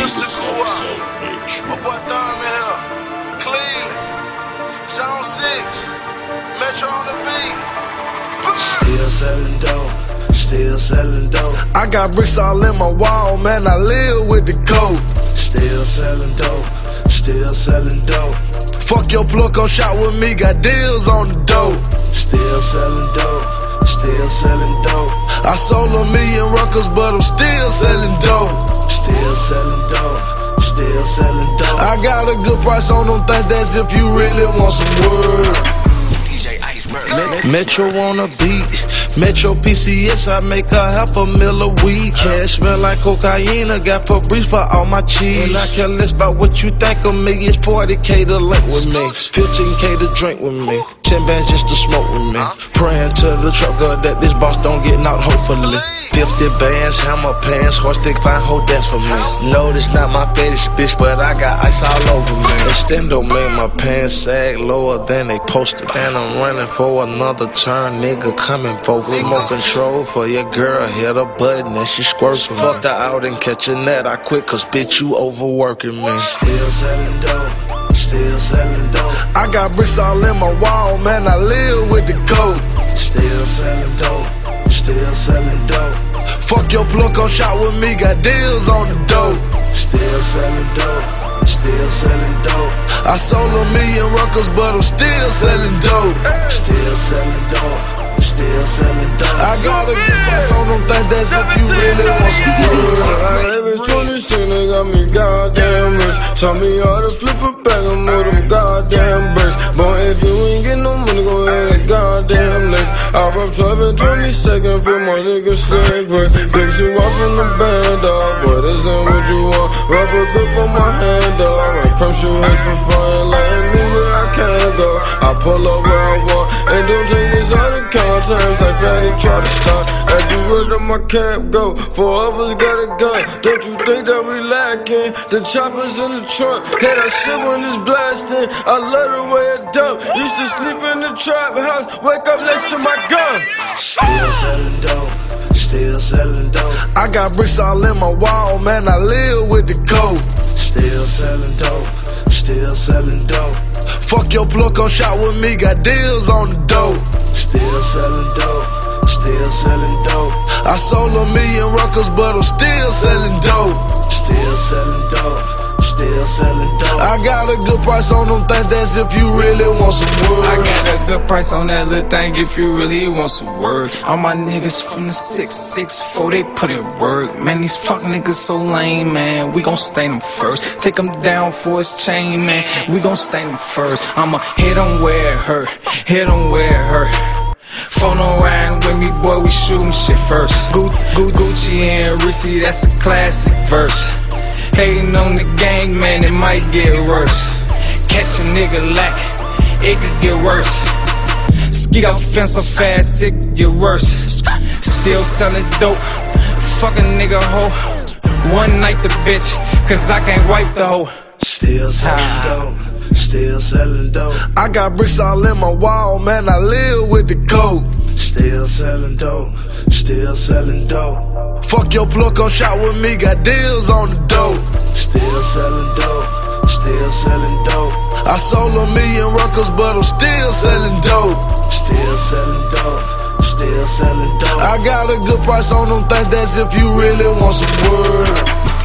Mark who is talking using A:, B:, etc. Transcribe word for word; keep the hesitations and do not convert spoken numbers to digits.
A: What's the cool? My boy Thurman here. Cleveland. Zone six. Metro on the beat.
B: Still selling dope. Still selling dope.
A: I got bricks all in my wall, man. I live with the code.
B: Still selling dope. Still selling dope.
A: Fuck your plug, come shot with me. Got deals on the dope.
B: Still selling dope. Still selling dope.
A: I sold a million records, but I'm still selling dope.
B: Still selling dope. Still selling dope.
A: I got a good price on them things. That's if you really want some word.
C: D J Iceberg.
A: Metro on a beat. Metro P C S, I make a half a mil a week. Cash smell like cocaine, I got Febreze for all my cheese. And I care less about what you think of me. It's forty K to link with me, fifteen K to drink with me, ten bands just to smoke with me. Praying to the trucker that this boss don't get knocked, hopefully. Fifty bands, hammer pants, horse stick, fine hoe, that's for me. No, this not my fetish, bitch, but I got ice all over me. Extendo make my pants sag lower than they posted. And I'm running for another turn, nigga coming for remote control for your girl. Hit a button and she squirts. Fuck her out and catch a net. I quit cause bitch you overworking me.
B: Still selling dope. Still selling dope.
A: I got bricks all in my wall, man. I live with the code.
B: Still selling dope. Still selling dope.
A: Fuck your plug, come shot with me. Got deals on the dope.
B: Still selling dope. Still selling dope.
A: I sold a million records, but I'm still selling dope.
B: Still selling dope. Still selling dope.
A: I got a good price on them things. That's if you really want some word.
D: Every twenty-six, they got me goddamn rich. Taught me how to flip a bag and move them goddamn bricks. Boy, if you ain't getting no money, go ahead and goddamn lick. I rub twelve and twenty seconds for my nigga slick brick. Fix you off in the band, dog, but this ain't what you want. Rubber grip on my hand, dog, and crush your hands for fun. Let me where I can't go. I pull up where I want, and don't take this out of context like Fatty try to stop. At the word of my camp go, four of us got a gun. Don't you think that we lacking? The choppers in the trunk, hey, that shit when it's blasting. I love the way it dump. Used to sleep in the trap house, wake up next to my gun.
B: Still selling dope. Still selling dope.
A: I got bricks all in my wall, man. I live with the code.
B: Still selling dope. Still selling dope.
A: Fuck your plug, come shot with me. Got deals on the dope.
B: Still selling dope. Still selling dope.
A: I sold a million records, but I'm still selling dope.
B: Still selling dope. Still selling dope.
A: I got a good price on them things. That's if you really want some word.
E: I got a good price on that little thing if you really want some word. All my niggas from the six six four, they put in work. Man, these fuck niggas so lame, man. We gon' stain them first. Take them down for his chain, man. We gon' stain them first. I'ma hit them where it hurt. Hit them where it hurt. Phone on riding with me, boy, we shootin' shit first. Gu Gu Gucci and Rissy, that's a classic verse. Hating on the gang, man, it might get worse. Catch a nigga lacking, it could get worse. Skeet off fence so fast, it could get worse. Still selling dope, fuck a nigga hoe. One night the bitch, cause I can't wipe the hoe.
B: Still selling dope. Still selling dope.
A: I got bricks all in my wall, man. I live with the code.
B: Still selling dope. Still selling dope.
A: Fuck your plug, come shot with me. Got deals on the dope.
B: Still selling dope. Still selling dope.
A: I sold a million records, but I'm still selling dope.
B: Still selling dope. Still selling dope.
A: I got a good price on them things. That's if you really want some word.